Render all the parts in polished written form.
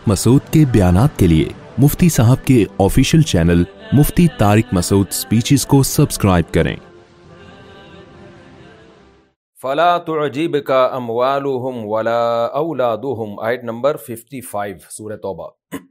مسعود کے بیانات کے لیے مفتی صاحب کے آفیشیل چینل مفتی طارق مسعود سپیچز کو سبسکرائب کریں۔ فلا تعجبک اموالهم ولا اولادهم، آیت نمبر 55 سورہ توبہ۔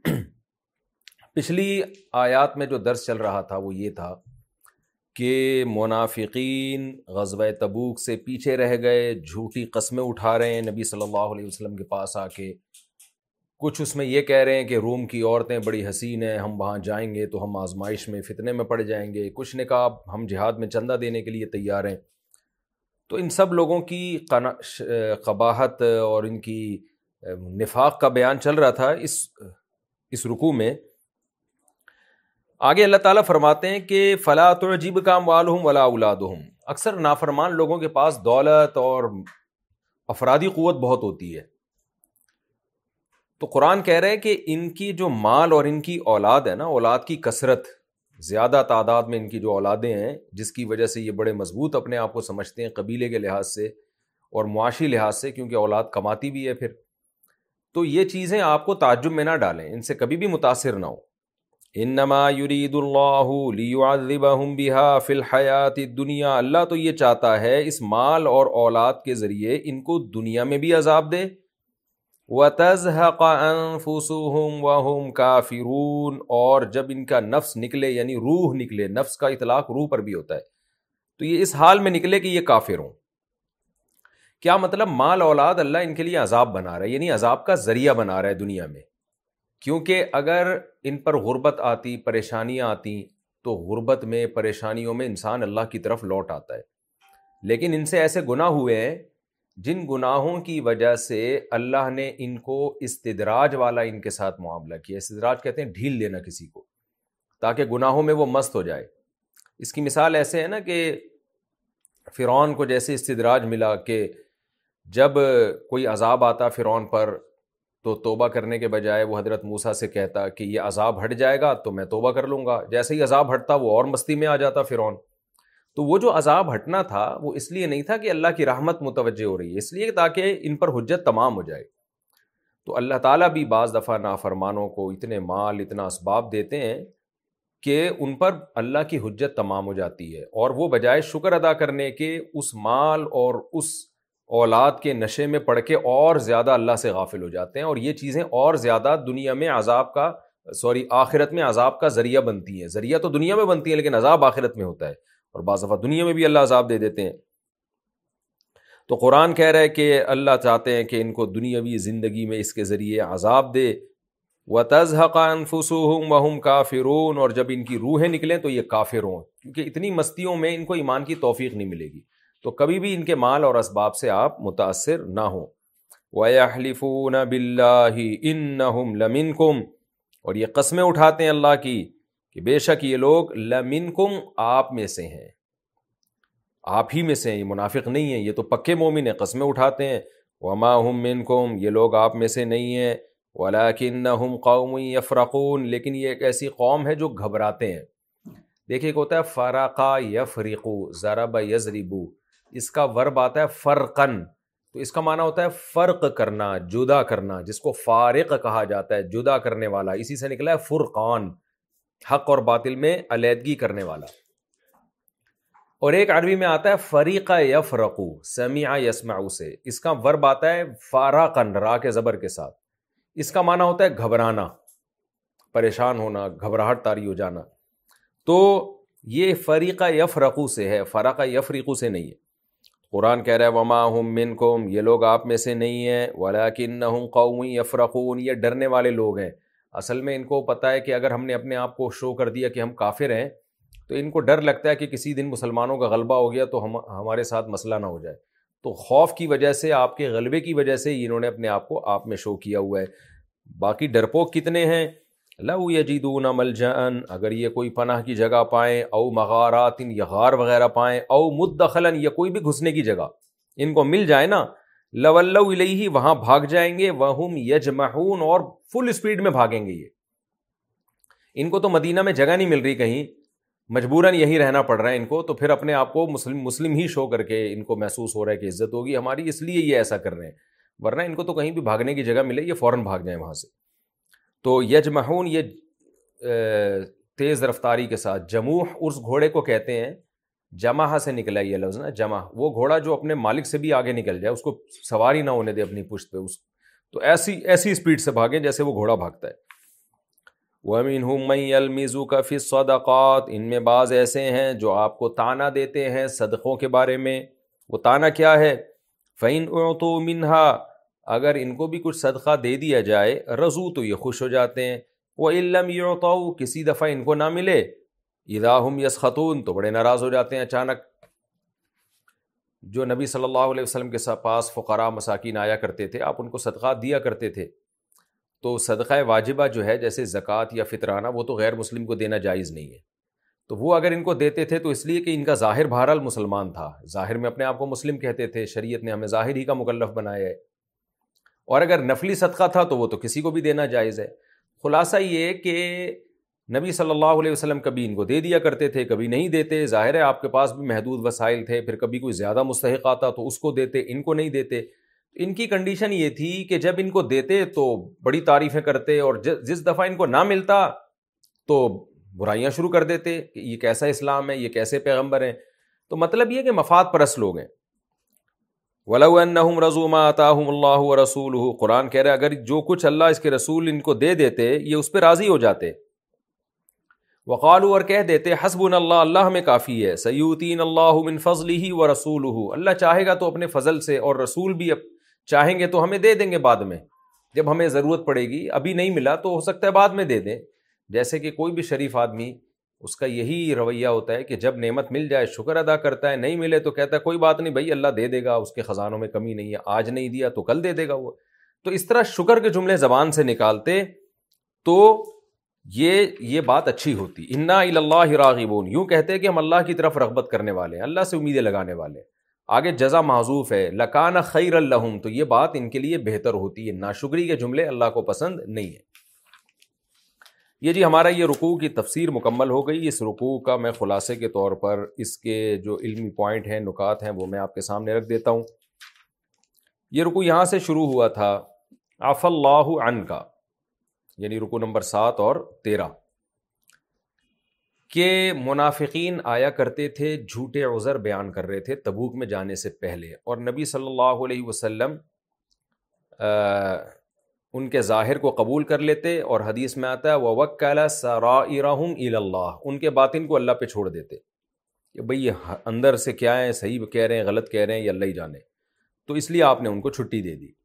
پچھلی آیات میں جو درس چل رہا تھا وہ یہ تھا کہ منافقین غزوہ تبوک سے پیچھے رہ گئے، جھوٹی قسمیں اٹھا رہے ہیں نبی صلی اللہ علیہ وسلم کے پاس آ کے۔ کچھ اس میں یہ کہہ رہے ہیں کہ روم کی عورتیں بڑی حسین ہیں، ہم وہاں جائیں گے تو ہم آزمائش میں فتنے میں پڑ جائیں گے۔ کچھ نے کہا ہم جہاد میں چندہ دینے کے لیے تیار ہیں۔ تو ان سب لوگوں کی قباحت اور ان کی نفاق کا بیان چل رہا تھا اس رکوع میں۔ آگے اللہ تعالیٰ فرماتے ہیں کہ فلا تعجبک اموالہم ولا اولادہم، اکثر نافرمان لوگوں کے پاس دولت اور افرادی قوت بہت ہوتی ہے، تو قرآن کہہ رہے ہیں کہ ان کی جو مال اور ان کی اولاد ہے نا، اولاد کی کثرت، زیادہ تعداد میں ان کی جو اولادیں ہیں، جس کی وجہ سے یہ بڑے مضبوط اپنے آپ کو سمجھتے ہیں قبیلے کے لحاظ سے اور معاشی لحاظ سے، کیونکہ اولاد کماتی بھی ہے پھر۔ تو یہ چیزیں آپ کو تعجب میں نہ ڈالیں، ان سے کبھی بھی متاثر نہ ہو۔ انما یرید اللہ لیعذبہم بہا فی الحیات الدنیا، اللہ تو یہ چاہتا ہے اس مال اور اولاد کے ذریعے ان کو دنیا میں بھی عذاب دے۔ وَتَزْهَقَ أَنفُسُهُمْ وَهُمْ كَافِرُونَ، اور جب ان کا نفس نکلے، یعنی روح نکلے، نفس کا اطلاق روح پر بھی ہوتا ہے، تو یہ اس حال میں نکلے کہ یہ کافر ہوں۔ کیا مطلب؟ مال اولاد اللہ ان کے لیے عذاب بنا رہا ہے، یعنی عذاب کا ذریعہ بنا رہا ہے دنیا میں، کیونکہ اگر ان پر غربت آتی، پریشانیاں آتی، تو غربت میں، پریشانیوں میں انسان اللہ کی طرف لوٹ آتا ہے۔ لیکن ان سے ایسے گناہ ہوئے ہیں جن گناہوں کی وجہ سے اللہ نے ان کو استدراج والا ان کے ساتھ معاملہ کیا۔ استدراج کہتے ہیں ڈھیل دینا کسی کو، تاکہ گناہوں میں وہ مست ہو جائے۔ اس کی مثال ایسے ہے نا کہ فرعون کو جیسے استدراج ملا کہ جب کوئی عذاب آتا فرعون پر تو توبہ کرنے کے بجائے وہ حضرت موسیٰ سے کہتا کہ یہ عذاب ہٹ جائے گا تو میں توبہ کر لوں گا، جیسے ہی عذاب ہٹتا وہ اور مستی میں آ جاتا فرعون۔ تو وہ جو عذاب ہٹنا تھا وہ اس لیے نہیں تھا کہ اللہ کی رحمت متوجہ ہو رہی ہے، اس لیے تاکہ ان پر حجت تمام ہو جائے۔ تو اللہ تعالیٰ بھی بعض دفعہ نافرمانوں کو اتنے مال، اتنا اسباب دیتے ہیں کہ ان پر اللہ کی حجت تمام ہو جاتی ہے، اور وہ بجائے شکر ادا کرنے کے اس مال اور اس اولاد کے نشے میں پڑ کے اور زیادہ اللہ سے غافل ہو جاتے ہیں، اور یہ چیزیں اور زیادہ دنیا میں عذاب کا آخرت میں عذاب کا ذریعہ بنتی ہیں۔ ذریعہ تو دنیا میں بنتی ہیں لیکن عذاب آخرت میں ہوتا ہے، اور بعض دفعہ دنیا میں بھی اللہ عذاب دے دیتے ہیں۔ تو قرآن کہہ رہا ہے کہ اللہ چاہتے ہیں کہ ان کو دنیاوی زندگی میں اس کے ذریعے عذاب دے۔ وَتَزْهَقَ أَنفُسُهُمْ وَهُمْ كَافِرُونَ، اور جب ان کی روحیں نکلیں تو یہ کافر ہوں، کیونکہ اتنی مستیوں میں ان کو ایمان کی توفیق نہیں ملے گی۔ تو کبھی بھی ان کے مال اور اسباب سے آپ متاثر نہ ہوں۔ وَيَحْلِفُونَ بِاللَّهِ إِنَّهُمْ لَمِنْكُمْ، اور یہ قسمیں اٹھاتے ہیں اللہ کی کہ بے شک یہ لوگ لمنکم، آپ میں سے ہیں، آپ ہی میں سے ہیں، یہ منافق نہیں ہیں، یہ تو پکے مومن ہیں، قسمیں اٹھاتے ہیں۔ وما ہم منکم، یہ لوگ آپ میں سے نہیں ہیں، ولکنہم قوم یفرقون، لیکن یہ ایک ایسی قوم ہے جو گھبراتے ہیں۔ دیکھیں ایک ہوتا ہے فرقا یفرقو، ضرب یضربو، اس کا ورب آتا ہے فرقن، تو اس کا معنی ہوتا ہے فرق کرنا، جدا کرنا، جس کو فارق کہا جاتا ہے، جدا کرنے والا، اسی سے نکلا ہے فرقان، حق اور باطل میں علیحدگی کرنے والا۔ اور ایک عربی میں آتا ہے فریق یفرقو، سمع یسمع سے، اس کا ورب آتا ہے فارقن، را کے زبر کے ساتھ، اس کا معنی ہوتا ہے گھبرانا، پریشان ہونا، گھبراہٹ طاری ہو جانا۔ تو یہ فریق یفرقو سے ہے، فرق یفرقو سے نہیں ہے۔ قرآن کہہ رہا ہے وما ہم منکم، یہ لوگ آپ میں سے نہیں ہیں، ولکنہم قوم یفرقون، یہ ڈرنے والے لوگ ہیں۔ اصل میں ان کو پتہ ہے کہ اگر ہم نے اپنے آپ کو شو کر دیا کہ ہم کافر ہیں تو ان کو ڈر لگتا ہے کہ کسی دن مسلمانوں کا غلبہ ہو گیا تو ہمارے ساتھ مسئلہ نہ ہو جائے، تو خوف کی وجہ سے، آپ کے غلبے کی وجہ سے انہوں نے اپنے آپ کو آپ میں شو کیا ہوا ہے۔ باقی ڈرپوک کتنے ہیں؟ لو یجدون ملجأ، اگر یہ کوئی پناہ کی جگہ پائیں، او مغارات، یا غار وغیرہ پائیں، او مدخلا، یا کوئی بھی گھسنے کی جگہ ان کو مل جائے نا، لولوا الیہ، وہاں بھاگ جائیں گے، وہم یجمحون، اور فل سپیڈ میں بھاگیں گے۔ یہ ان کو تو مدینہ میں جگہ نہیں مل رہی کہیں، مجبوراً یہی رہنا پڑ رہا ہے ان کو، تو پھر اپنے آپ کو مسلم ہی شو کر کے ان کو محسوس ہو رہا ہے کہ عزت ہوگی ہماری، اس لیے یہ ایسا کر رہے ہیں، ورنہ ان کو تو کہیں بھی بھاگنے کی جگہ ملے یہ فوراً بھاگ جائیں وہاں سے۔ تو یجمحون یہ تیز رفتاری کے ساتھ، جموح اس گھوڑے کو کہتے ہیں، جمع سے نکلا یہ لفظ نا، جمع، وہ گھوڑا جو اپنے مالک سے بھی آگے نکل جائے، اس کو سواری نہ ہونے دے اپنی پشت پہ، اس تو ایسی اسپیڈ سے بھاگیں جیسے وہ گھوڑا بھاگتا ہے۔ وَمِنْهُمْ مَنْ يَلْمِزُكَ فِي الصَّدَقَاتِ، ان میں بعض ایسے ہیں جو آپ کو طعنہ دیتے ہیں صدقوں کے بارے میں۔ وہ طعنہ کیا ہے؟ فَإِنْ أُعْطُوا مِنْهَا، اگر ان کو بھی کچھ صدقہ دے دیا جائے، رضوا تو یہ خوش ہو جاتے ہیں، وَإِن لَمْ يُعْطَوْا، کسی دفعہ ان کو نہ ملے، اِذَا هُمْ يَسْخَطُونَ، تو بڑے ناراض ہو جاتے ہیں اچانک۔ جو نبی صلی اللہ علیہ وسلم کے پاس فقراء مساکین آیا کرتے تھے، آپ ان کو صدقات دیا کرتے تھے، تو صدقہ واجبہ جو ہے جیسے زکوٰۃ یا فطرانہ، وہ تو غیر مسلم کو دینا جائز نہیں ہے، تو وہ اگر ان کو دیتے تھے تو اس لیے کہ ان کا ظاہر بہرحال مسلمان تھا، ظاہر میں اپنے آپ کو مسلم کہتے تھے، شریعت نے ہمیں ظاہر ہی کا مکلف بنایا ہے، اور اگر نفلی صدقہ تھا تو وہ تو کسی کو بھی دینا جائز ہے۔ خلاصہ یہ کہ نبی صلی اللہ علیہ وسلم کبھی ان کو دے دیا کرتے تھے، کبھی نہیں دیتے، ظاہر ہے آپ کے پاس بھی محدود وسائل تھے، پھر کبھی کوئی زیادہ مستحق آتا تو اس کو دیتے، ان کو نہیں دیتے۔ ان کی کنڈیشن یہ تھی کہ جب ان کو دیتے تو بڑی تعریفیں کرتے، اور جس دفعہ ان کو نہ ملتا تو برائیاں شروع کر دیتے کہ یہ کیسا اسلام ہے، یہ کیسے پیغمبر ہیں۔ تو مطلب یہ کہ مفاد پرست لوگ ہیں۔ وَلَوْ أَنَّهُمْ رَضُوا مَا آتَاهُمُ اللَّهُ وَرَسُولُهُ، قرآن کہہ رہا ہے اگر جو کچھ اللہ اس کے رسول ان کو دے دیتے یہ اس پہ راضی ہو جاتے، وقالوا، اور کہہ دیتے، حسبنا اللہ، اللہ ہمیں کافی ہے، سیؤتینا اللہ من فضلہ ورسولہ، اللہ چاہے گا تو اپنے فضل سے اور رسول بھی چاہیں گے تو ہمیں دے دیں گے بعد میں، جب ہمیں ضرورت پڑے گی، ابھی نہیں ملا تو ہو سکتا ہے بعد میں دے دیں۔ جیسے کہ کوئی بھی شریف آدمی اس کا یہی رویہ ہوتا ہے کہ جب نعمت مل جائے شکر ادا کرتا ہے، نہیں ملے تو کہتا ہے کوئی بات نہیں بھائی، اللہ دے دے گا، اس کے خزانوں میں کمی نہیں ہے، آج نہیں دیا تو کل دے دے گا وہ۔ تو اس طرح شکر کے جملے زبان سے نکالتے تو یہ بات اچھی ہوتی۔ انا الی اللہ راغبون، یوں کہتے کہ ہم اللہ کی طرف رغبت کرنے والے ہیں، اللہ سے امیدیں لگانے والے ہیں۔ آگے جزا محذوف ہے، لکان خیر لہم، تو یہ بات ان کے لیے بہتر ہوتی ہے۔ ناشکری کے جملے اللہ کو پسند نہیں ہے۔ یہ جی ہمارا یہ رکوع کی تفسیر مکمل ہو گئی۔ اس رکوع کا میں خلاصے کے طور پر اس کے جو علمی پوائنٹ ہیں، نکات ہیں، وہ میں آپ کے سامنے رکھ دیتا ہوں۔ یہ رکوع یہاں سے شروع ہوا تھا، عفا اللہ عنک، یعنی رکوع نمبر 7 اور 13، کہ منافقین آیا کرتے تھے، جھوٹے عذر بیان کر رہے تھے تبوک میں جانے سے پہلے، اور نبی صلی اللہ علیہ وسلم ان کے ظاہر کو قبول کر لیتے، اور حدیث میں آتا ہے وَوَكَّلَ سَرَائِرَهُمْ إِلَى اللَّهِ، ان کے باطن کو اللہ پہ چھوڑ دیتے کہ بھئی یہ اندر سے کیا ہے، صحیح کہہ رہے ہیں غلط کہہ رہے ہیں، یہ اللہ ہی جانے۔ تو اس لیے آپ نے ان کو چھٹی دے دی۔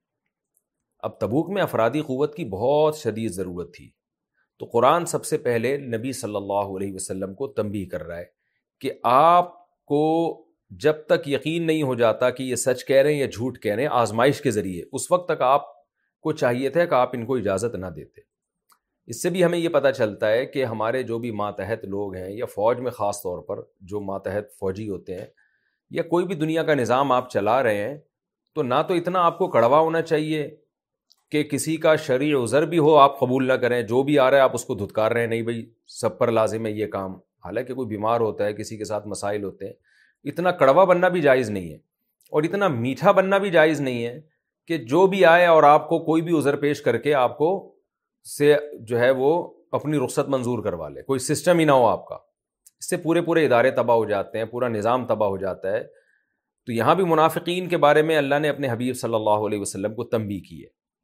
اب تبوک میں افرادی قوت کی بہت شدید ضرورت تھی، تو قرآن سب سے پہلے نبی صلی اللہ علیہ وسلم کو تنبیہ کر رہا ہے کہ آپ کو جب تک یقین نہیں ہو جاتا کہ یہ سچ کہہ رہے ہیں یا جھوٹ کہہ رہے ہیں آزمائش کے ذریعے، اس وقت تک آپ کو چاہیے تھا کہ آپ ان کو اجازت نہ دیتے۔ اس سے بھی ہمیں یہ پتہ چلتا ہے کہ ہمارے جو بھی ماتحت لوگ ہیں، یا فوج میں خاص طور پر جو ماتحت فوجی ہوتے ہیں، یا کوئی بھی دنیا کا نظام آپ چلا رہے ہیں، تو نہ تو اتنا آپ کو کڑوا ہونا چاہیے کہ کسی کا شرعی عذر بھی ہو آپ قبول نہ کریں، جو بھی آ رہا ہے آپ اس کو دھتکار رہے ہیں، نہیں بھائی سب پر لازم ہے یہ کام، حالانکہ کوئی بیمار ہوتا ہے، کسی کے ساتھ مسائل ہوتے ہیں۔ اتنا کڑوا بننا بھی جائز نہیں ہے، اور اتنا میٹھا بننا بھی جائز نہیں ہے کہ جو بھی آئے اور آپ کو کوئی بھی عذر پیش کر کے آپ کو سے جو ہے وہ اپنی رخصت منظور کروا لے، کوئی سسٹم ہی نہ ہو آپ کا۔ اس سے پورے ادارے تباہ ہو جاتے ہیں، پورا نظام تباہ ہو جاتا ہے۔ تو یہاں بھی منافقین کے بارے میں اللہ نے اپنے حبیب صلی اللہ علیہ وسلم کو تنبیہ کی ہے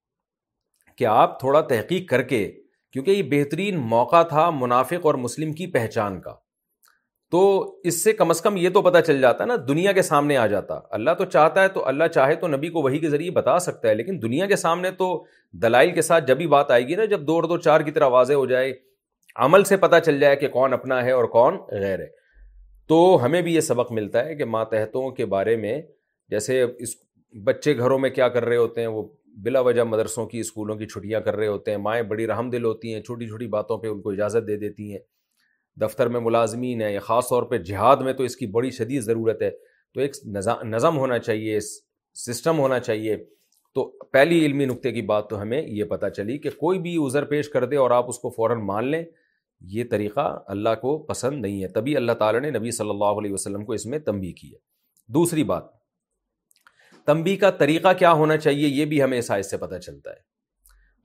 کہ آپ تھوڑا تحقیق کر کے، کیونکہ یہ بہترین موقع تھا منافق اور مسلم کی پہچان کا، تو اس سے کم از کم یہ تو پتہ چل جاتا نا، دنیا کے سامنے آ جاتا۔ اللہ تو چاہتا ہے، تو اللہ چاہے تو نبی کو وحی کے ذریعے بتا سکتا ہے، لیکن دنیا کے سامنے تو دلائل کے ساتھ جب ہی بات آئے گی نا، جب 2 اور 2 4 کی طرح واضح ہو جائے، عمل سے پتہ چل جائے کہ کون اپنا ہے اور کون غیر ہے۔ تو ہمیں بھی یہ سبق ملتا ہے کہ ماتحتوں کے بارے میں، جیسے اس بچے گھروں میں کیا کر رہے ہوتے ہیں، وہ بلا وجہ مدرسوں کی، اسکولوں کی چھٹیاں کر رہے ہوتے ہیں، مائیں بڑی رحم دل ہوتی ہیں، چھوٹی چھوٹی باتوں پہ ان کو اجازت دے دیتی ہیں۔ دفتر میں ملازمین ہیں، یا خاص طور پہ جہاد میں تو اس کی بڑی شدید ضرورت ہے، تو ایک نظم ہونا چاہیے، سسٹم ہونا چاہیے۔ تو پہلی علمی نقطے کی بات تو ہمیں یہ پتہ چلی کہ کوئی بھی عذر پیش کر دے اور آپ اس کو فوراً مان لیں، یہ طریقہ اللہ کو پسند نہیں ہے۔ تبھی اللہ تعالیٰ نے نبی صلی اللہ علیہ وسلم کو اس میں تنبیہ کی ہے۔ دوسری بات، تنبیہ کا طریقہ کیا ہونا چاہیے، یہ بھی ہمیں اس آیت سے پتہ چلتا ہے۔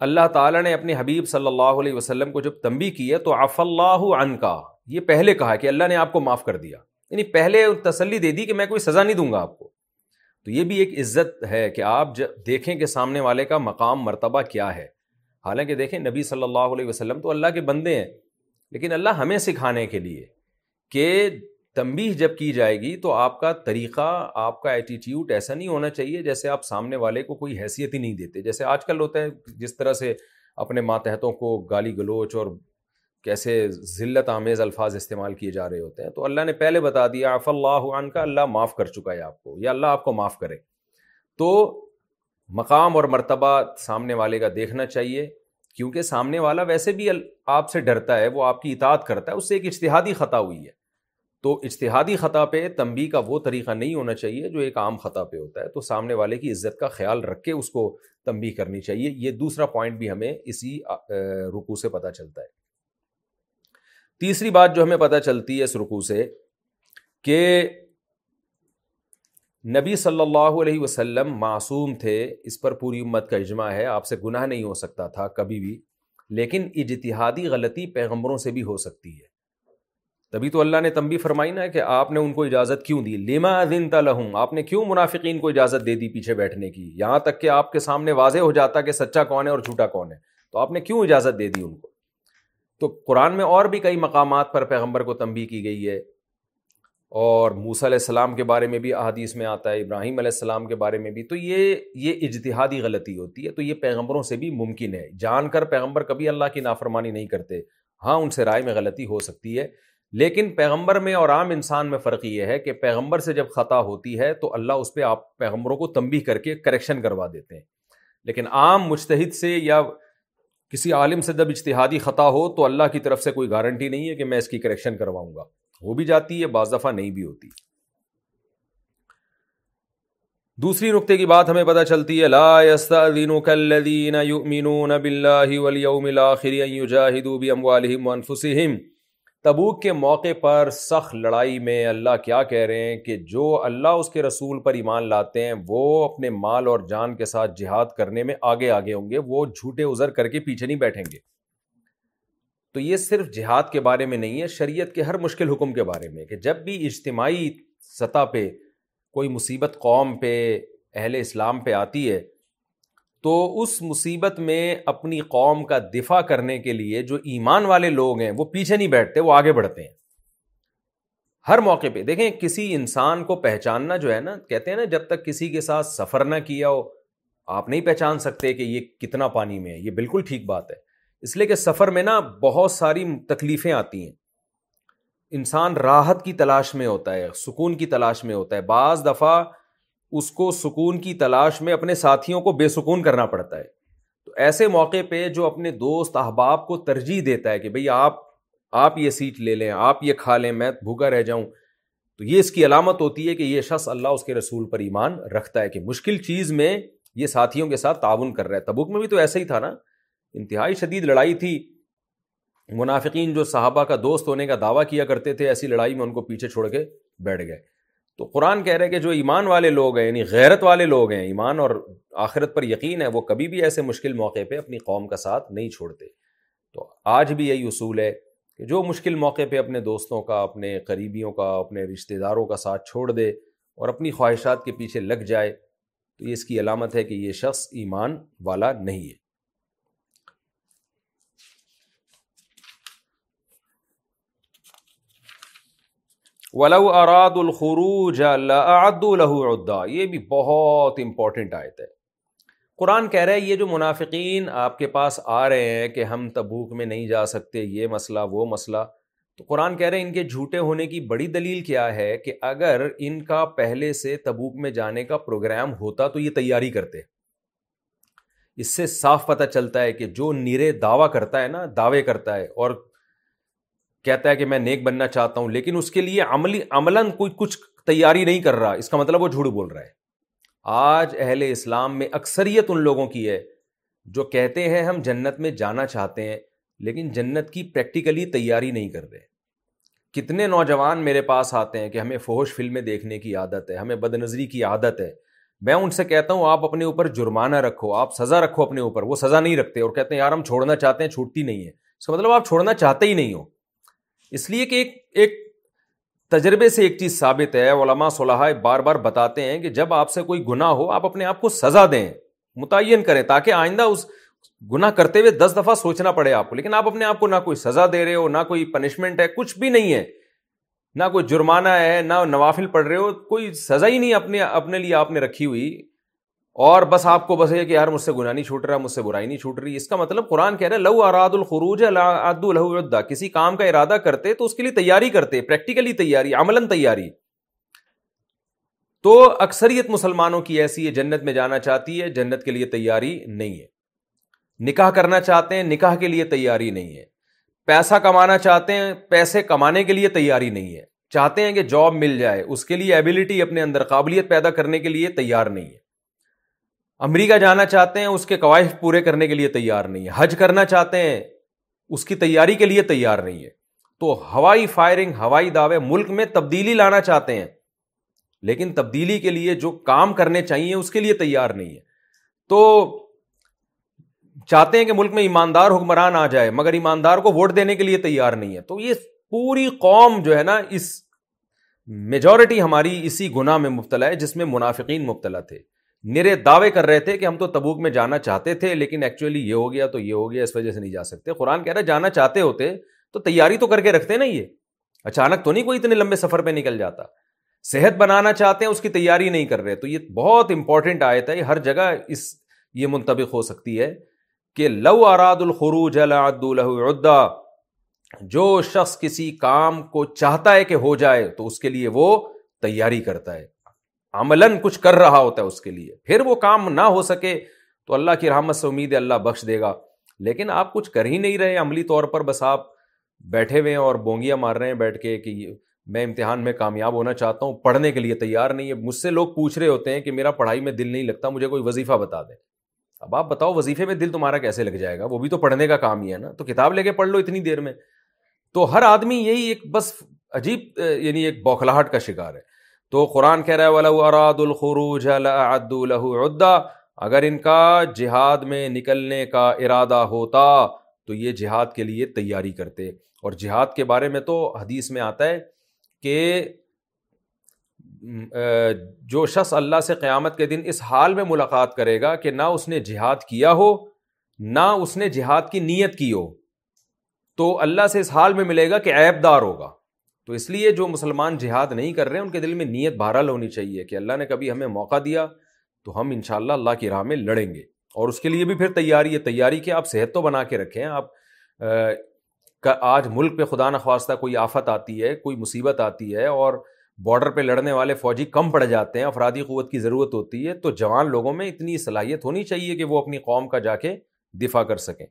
اللہ تعالیٰ نے اپنے حبیب صلی اللہ علیہ وسلم کو جب تنبیہ کی ہے تو عفا اللہ عنکا، یہ پہلے کہا کہ اللہ نے آپ کو معاف کر دیا، یعنی پہلے تسلی دے دی کہ میں کوئی سزا نہیں دوں گا آپ کو. تو یہ بھی ایک عزت ہے کہ آپ دیکھیں کہ سامنے والے کا مقام مرتبہ کیا ہے. حالانکہ دیکھیں نبی صلی اللہ علیہ وسلم تو اللہ کے بندے ہیں، لیکن اللہ ہمیں سکھانے کے لیے کہ تنبیہ جب کی جائے گی تو آپ کا طریقہ، آپ کا ایٹیٹیوڈ ایسا نہیں ہونا چاہیے جیسے آپ سامنے والے کو کوئی حیثیت ہی نہیں دیتے. جیسے آج کل ہوتا ہے جس طرح سے اپنے ماتحتوں کو گالی گلوچ اور کیسے ذلت آمیز الفاظ استعمال کیے جا رہے ہوتے ہیں. تو اللہ نے پہلے بتا دیا عفا اللہ عنک، اللہ معاف کر چکا ہے آپ کو، یا اللہ آپ کو معاف کرے. تو مقام اور مرتبہ سامنے والے کا دیکھنا چاہیے، کیونکہ سامنے والا ویسے بھی آپ سے ڈرتا ہے، وہ آپ کی اطاعت کرتا ہے، اس سے ایک اجتہادی خطا ہوئی ہے. تو اجتہادی خطا پہ تنبیہ کا وہ طریقہ نہیں ہونا چاہیے جو ایک عام خطا پہ ہوتا ہے. تو سامنے والے کی عزت کا خیال رکھ کے اس کو تنبیہ کرنی چاہیے. یہ دوسرا پوائنٹ بھی ہمیں اسی رکوع سے پتہ چلتا ہے. تیسری بات جو ہمیں پتہ چلتی ہے اس رکوع سے کہ نبی صلی اللہ علیہ وسلم معصوم تھے، اس پر پوری امت کا اجماع ہے، آپ سے گناہ نہیں ہو سکتا تھا کبھی بھی، لیکن اجتہادی غلطی پیغمبروں سے بھی ہو سکتی ہے. تبھی تو اللہ نے تنبیہ فرمائی نا کہ آپ نے ان کو اجازت کیوں دی، لما اذنت لہم، آپ نے کیوں منافقین کو اجازت دے دی پیچھے بیٹھنے کی، یہاں تک کہ آپ کے سامنے واضح ہو جاتا کہ سچا کون ہے اور جھوٹا کون ہے، تو آپ نے کیوں اجازت دے دی ان کو. تو قرآن میں اور بھی کئی مقامات پر پیغمبر کو تنبیہ کی گئی ہے، اور موسیٰ علیہ السلام کے بارے میں بھی احادیث میں آتا ہے، ابراہیم علیہ السلام کے بارے میں بھی. تو یہ اجتہادی غلطی ہوتی ہے، تو یہ پیغمبروں سے بھی ممکن ہے. جان کر پیغمبر کبھی اللہ کی نافرمانی نہیں کرتے، ہاں ان سے رائے میں غلطی ہو سکتی ہے، لیکن پیغمبر میں اور عام انسان میں فرق یہ ہے کہ پیغمبر سے جب خطا ہوتی ہے تو اللہ اس پہ آپ پیغمبروں کو تنبیہ کر کے کریکشن کروا دیتے ہیں. لیکن عام مجتہد سے یا کسی عالم سے جب اجتہادی خطا ہو تو اللہ کی طرف سے کوئی گارنٹی نہیں ہے کہ میں اس کی کریکشن کرواؤں گا. ہو بھی جاتی ہے، بعض دفعہ نہیں بھی ہوتی. دوسری نقطے کی بات ہمیں پتہ چلتی ہے، لا یستأذنک الذین یؤمنون باللہ والیوم الآخر ان یجاہدوا باموالہم وانفسہم. تبوک کے موقع پر سخت لڑائی میں اللہ کیا کہہ رہے ہیں کہ جو اللہ اس کے رسول پر ایمان لاتے ہیں وہ اپنے مال اور جان کے ساتھ جہاد کرنے میں آگے ہوں گے، وہ جھوٹے عذر کر کے پیچھے نہیں بیٹھیں گے. تو یہ صرف جہاد کے بارے میں نہیں ہے، شریعت کے ہر مشکل حکم کے بارے میں، کہ جب بھی اجتماعی سطح پہ کوئی مصیبت قوم پہ، اہل اسلام پہ آتی ہے تو اس مصیبت میں اپنی قوم کا دفاع کرنے کے لیے جو ایمان والے لوگ ہیں وہ پیچھے نہیں بیٹھتے، وہ آگے بڑھتے ہیں ہر موقع پہ. دیکھیں کسی انسان کو پہچاننا جو ہے نا، کہتے ہیں نا جب تک کسی کے ساتھ سفر نہ کیا ہو آپ نہیں پہچان سکتے کہ یہ کتنا پانی میں ہے. یہ بالکل ٹھیک بات ہے، اس لیے کہ سفر میں نا بہت ساری تکلیفیں آتی ہیں، انسان راحت کی تلاش میں ہوتا ہے، سکون کی تلاش میں ہوتا ہے، بعض دفعہ اس کو سکون کی تلاش میں اپنے ساتھیوں کو بے سکون کرنا پڑتا ہے. تو ایسے موقع پہ جو اپنے دوست احباب کو ترجیح دیتا ہے کہ بھئی آپ یہ سیٹ لے لیں، آپ یہ کھا لیں، میں بھوکا رہ جاؤں، تو یہ اس کی علامت ہوتی ہے کہ یہ شخص اللہ اس کے رسول پر ایمان رکھتا ہے، کہ مشکل چیز میں یہ ساتھیوں کے ساتھ تعاون کر رہا ہے. تبوک میں بھی تو ایسا ہی تھا نا، انتہائی شدید لڑائی تھی، منافقین جو صحابہ کا دوست ہونے کا دعویٰ کیا کرتے تھے ایسی لڑائی میں ان کو پیچھے چھوڑ کے بیٹھ گئے. تو قرآن کہہ رہے کہ جو ایمان والے لوگ ہیں، یعنی غیرت والے لوگ ہیں، ایمان اور آخرت پر یقین ہے، وہ کبھی بھی ایسے مشکل موقع پہ اپنی قوم کا ساتھ نہیں چھوڑتے. تو آج بھی یہی اصول ہے کہ جو مشکل موقع پہ اپنے دوستوں کا، اپنے قریبیوں کا، اپنے رشتہ داروں کا ساتھ چھوڑ دے اور اپنی خواہشات کے پیچھے لگ جائے تو یہ اس کی علامت ہے کہ یہ شخص ایمان والا نہیں ہے. وَلَوْ أَرَادُوا الْخُرُوجَ لَأَعَدُّوا لَهُ عُدَّةً. یہ بھی بہت امپورٹنٹ آیت ہے. قرآن کہہ رہا ہے یہ جو منافقین آپ کے پاس آ رہے ہیں کہ ہم تبوک میں نہیں جا سکتے، یہ مسئلہ وہ مسئلہ، تو قرآن کہہ رہے ہیں ان کے جھوٹے ہونے کی بڑی دلیل کیا ہے کہ اگر ان کا پہلے سے تبوک میں جانے کا پروگرام ہوتا تو یہ تیاری کرتے. اس سے صاف پتہ چلتا ہے کہ جو نیرے دعویٰ کرتا ہے نا، دعوے کرتا ہے اور کہتا ہے کہ میں نیک بننا چاہتا ہوں، لیکن اس کے لیے عملاً کوئی کچھ تیاری نہیں کر رہا، اس کا مطلب وہ جھوٹ بول رہا ہے. آج اہل اسلام میں اکثریت ان لوگوں کی ہے جو کہتے ہیں ہم جنت میں جانا چاہتے ہیں لیکن جنت کی پریکٹیکلی تیاری نہیں کر رہے. کتنے نوجوان میرے پاس آتے ہیں کہ ہمیں فحش فلمیں دیکھنے کی عادت ہے، ہمیں بد نظری کی عادت ہے، میں ان سے کہتا ہوں آپ اپنے اوپر جرمانہ رکھو, آپ سزا رکھو اپنے اوپر, وہ سزا نہیں رکھتے اور کہتے ہیں یار ہم چھوڑنا چاہتے ہیں, چھوٹتی نہیں ہے. اس کا مطلب آپ چھوڑنا چاہتے ہی نہیں ہو. اس لیے کہ ایک تجربے سے ایک چیز ثابت ہے, علماء صلحاء بار بار بتاتے ہیں کہ جب آپ سے کوئی گناہ ہو آپ اپنے آپ کو سزا دیں, متعین کریں, تاکہ آئندہ اس گناہ کرتے ہوئے 10 دفعہ سوچنا پڑے آپ کو. لیکن آپ اپنے آپ کو نہ کوئی سزا دے رہے ہو, نہ کوئی پنشمنٹ ہے, کچھ بھی نہیں ہے, نہ کوئی جرمانہ ہے, نہ نوافل پڑھ رہے ہو, کوئی سزا ہی نہیں اپنے لیے آپ نے رکھی ہوئی, اور بس آپ کو بس یہ کہ یار مجھ سے گناہ نہیں چھوٹ رہا, مجھ سے برائی نہیں چھوٹ رہی. اس کا مطلب قرآن کہہ رہا ہے لو اراد الخروج لأعدوا له عدہ, کسی کام کا ارادہ کرتے تو اس کے لیے تیاری کرتے, پریکٹیکلی تیاری, عملاً تیاری. تو اکثریت مسلمانوں کی ایسی ہے, جنت میں جانا چاہتی ہے, جنت کے لیے تیاری نہیں ہے. نکاح کرنا چاہتے ہیں, نکاح کے لیے تیاری نہیں ہے. پیسہ کمانا چاہتے ہیں, پیسے کمانے کے لیے تیاری نہیں ہے. چاہتے ہیں کہ جاب مل جائے, اس کے لیے ایبلٹی, اپنے اندر قابلیت پیدا کرنے کے لیے تیار نہیں ہے. امریکہ جانا چاہتے ہیں, اس کے قواعد پورے کرنے کے لیے تیار نہیں ہے. حج کرنا چاہتے ہیں, اس کی تیاری کے لیے تیار نہیں ہے. تو ہوائی فائرنگ, ہوائی دعوے, ملک میں تبدیلی لانا چاہتے ہیں, لیکن تبدیلی کے لیے جو کام کرنے چاہیے اس کے لیے تیار نہیں ہے. تو چاہتے ہیں کہ ملک میں ایماندار حکمران آ جائے, مگر ایماندار کو ووٹ دینے کے لیے تیار نہیں ہے. تو یہ پوری قوم جو ہے نا, اس میجورٹی ہماری اسی گناہ میں مبتلا ہے جس میں منافقین مبتلا تھے. نرے دعوے کر رہے تھے کہ ہم تو تبوک میں جانا چاہتے تھے, لیکن ایکچولی یہ ہو گیا تو یہ ہو گیا, اس وجہ سے نہیں جا سکتے. قرآن کہہ رہا ہے جانا چاہتے ہوتے تو تیاری تو کر کے رکھتے نا, یہ اچانک تو نہیں کوئی اتنے لمبے سفر پہ نکل جاتا. صحت بنانا چاہتے ہیں, اس کی تیاری نہیں کر رہے. تو یہ بہت امپورٹنٹ آیت ہے, ہر جگہ یہ منطبق ہو سکتی ہے کہ لو اراد الخروج لأعدوا له عدہ, جو شخص کسی کام کو چاہتا ہے کہ ہو جائے تو اس کے لیے وہ تیاری کرتا ہے, عملاً کچھ کر رہا ہوتا ہے اس کے لیے. پھر وہ کام نہ ہو سکے تو اللہ کی رحمت سے امید ہے اللہ بخش دے گا. لیکن آپ کچھ کر ہی نہیں رہے عملی طور پر, بس آپ بیٹھے ہوئے ہیں اور بونگیاں مار رہے ہیں بیٹھ کے کہ میں امتحان میں کامیاب ہونا چاہتا ہوں, پڑھنے کے لیے تیار نہیں ہے. مجھ سے لوگ پوچھ رہے ہوتے ہیں کہ میرا پڑھائی میں دل نہیں لگتا, مجھے کوئی وظیفہ بتا دیں. اب آپ بتاؤ وظیفے میں دل تمہارا کیسے لگ جائے گا, وہ بھی تو پڑھنے کا کام ہی ہے نا, تو کتاب لے کے پڑھ لو اتنی دیر میں. تو ہر آدمی یہی ایک بس عجیب یعنی ایک بوکھلاہٹ کا شکار ہے. تو قرآن کہہ رہا ہے وَلَوْ أَرَادُوا الْخُرُوجَ لَأَعَدُّوا لَهُ عُدَّةً, اگر ان کا جہاد میں نکلنے کا ارادہ ہوتا تو یہ جہاد کے لیے تیاری کرتے. اور جہاد کے بارے میں تو حدیث میں آتا ہے کہ جو شخص اللہ سے قیامت کے دن اس حال میں ملاقات کرے گا کہ نہ اس نے جہاد کیا ہو نہ اس نے جہاد کی نیت کی ہو, تو اللہ سے اس حال میں ملے گا کہ عیب دار ہوگا. تو اس لیے جو مسلمان جہاد نہیں کر رہے ہیں ان کے دل میں نیت بہرحال ہونی چاہیے کہ اللہ نے کبھی ہمیں موقع دیا تو ہم انشاءاللہ اللہ کی راہ میں لڑیں گے. اور اس کے لیے بھی پھر تیاری ہے. تیاری کہ آپ صحت تو بنا کے رکھیں. آپ آج ملک پہ خدا نخواستہ کوئی آفت آتی ہے, کوئی مصیبت آتی ہے اور بارڈر پہ لڑنے والے فوجی کم پڑ جاتے ہیں, افرادی قوت کی ضرورت ہوتی ہے, تو جوان لوگوں میں اتنی صلاحیت ہونی چاہیے کہ وہ اپنی قوم کا جا کے دفاع کر سکیں.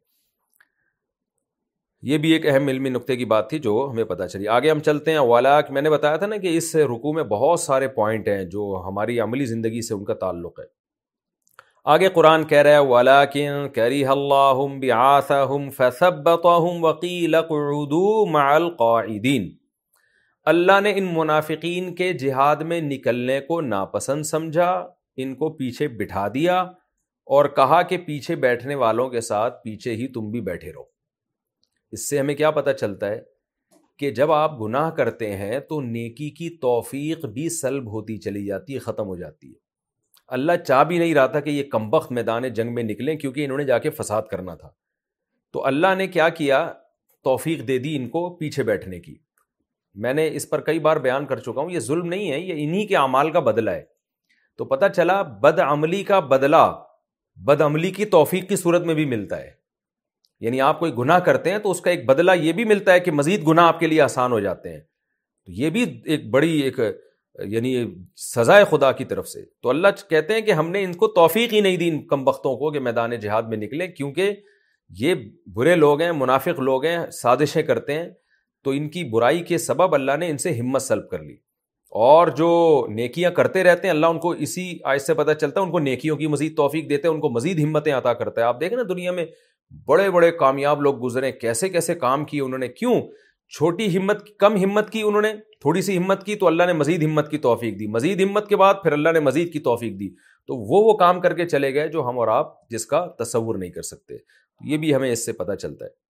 یہ بھی ایک اہم علمی نقطے کی بات تھی جو ہمیں پتہ چلی. آگے ہم چلتے ہیں. وَلَٰكِن, میں نے بتایا تھا نا کہ اس رکوع میں بہت سارے پوائنٹ ہیں جو ہماری عملی زندگی سے ان کا تعلق ہے. آگے قرآن کہہ رہا ہے وَلَٰكِن كَرِهَ اللَّهُ بِعَاثَهُمْ فَثَبَّطَهُمْ وَقِيلَ اقْعُدُوا مَعَ الْقَاعِدِينَ. اللہ نے ان منافقین کے جہاد میں نکلنے کو ناپسند سمجھا, ان کو پیچھے بٹھا دیا اور کہا کہ پیچھے بیٹھنے والوں کے ساتھ پیچھے ہی تم بھی بیٹھے رہو. اس سے ہمیں کیا پتہ چلتا ہے کہ جب آپ گناہ کرتے ہیں تو نیکی کی توفیق بھی سلب ہوتی چلی جاتی ہے, ختم ہو جاتی ہے. اللہ چاہ بھی نہیں رہا تھا کہ یہ کمبخت میدان جنگ میں نکلیں, کیونکہ انہوں نے جا کے فساد کرنا تھا. تو اللہ نے کیا کیا, توفیق دے دی ان کو پیچھے بیٹھنے کی. میں نے اس پر کئی بار بیان کر چکا ہوں, یہ ظلم نہیں ہے, یہ انہی کے اعمال کا بدلہ ہے. تو پتہ چلا بد عملی کا بدلہ بد عملی کی توفیق کی صورت میں بھی ملتا ہے. یعنی آپ کوئی گناہ کرتے ہیں تو اس کا ایک بدلہ یہ بھی ملتا ہے کہ مزید گناہ آپ کے لیے آسان ہو جاتے ہیں. تو یہ بھی ایک بڑی ایک یعنی سزائے خدا کی طرف سے. تو اللہ کہتے ہیں کہ ہم نے ان کو توفیق ہی نہیں دی, ان کم بختوں کو, کہ میدان جہاد میں نکلیں, کیونکہ یہ برے لوگ ہیں, منافق لوگ ہیں, سازشیں کرتے ہیں. تو ان کی برائی کے سبب اللہ نے ان سے ہمت سلب کر لی. اور جو نیکیاں کرتے رہتے ہیں اللہ ان کو اسی آیت سے پتہ چلتا ہے ان کو نیکیوں کی مزید توفیق دیتے ہیں, ان کو مزید ہمتیں عطا کرتا ہے. آپ دیکھیں نا دنیا میں بڑے بڑے کامیاب لوگ گزرے, کیسے کیسے کام کیے انہوں نے. کیوں؟ چھوٹی ہمت, کم ہمت کی انہوں نے, تھوڑی سی ہمت کی تو اللہ نے مزید ہمت کی توفیق دی, مزید ہمت کے بعد پھر اللہ نے مزید کی توفیق دی. تو وہ کام کر کے چلے گئے جو ہم اور آپ جس کا تصور نہیں کر سکتے. یہ بھی ہمیں اس سے پتہ چلتا ہے.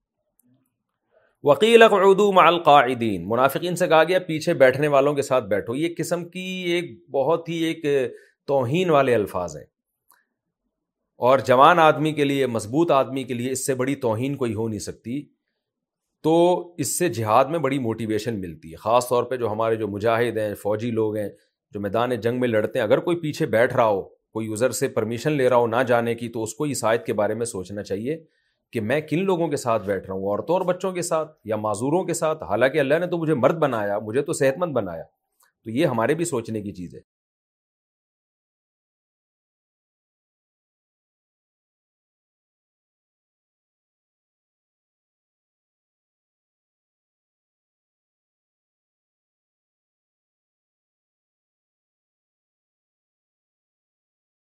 وقیل اقعدوا مع القاعدین، منافقین سے کہا گیا پیچھے بیٹھنے والوں کے ساتھ بیٹھو. یہ قسم کی ایک بہت ہی ایک توہین والے الفاظ ہیں، اور جوان آدمی کے لیے، مضبوط آدمی کے لیے اس سے بڑی توہین کوئی ہو نہیں سکتی. تو اس سے جہاد میں بڑی موٹیویشن ملتی ہے، خاص طور پہ جو ہمارے جو مجاہد ہیں، فوجی لوگ ہیں جو میدان جنگ میں لڑتے ہیں. اگر کوئی پیچھے بیٹھ رہا ہو، کوئی عذر سے پرمیشن لے رہا ہو نہ جانے کی، تو اس کو اس آیت کے بارے میں سوچنا چاہیے کہ میں کن لوگوں کے ساتھ بیٹھ رہا ہوں، عورتوں اور بچوں کے ساتھ یا معذوروں کے ساتھ. حالانکہ اللہ نے تو مجھے مرد بنایا، مجھے تو صحت مند بنایا. تو یہ ہمارے بھی سوچنے کی چیز ہے.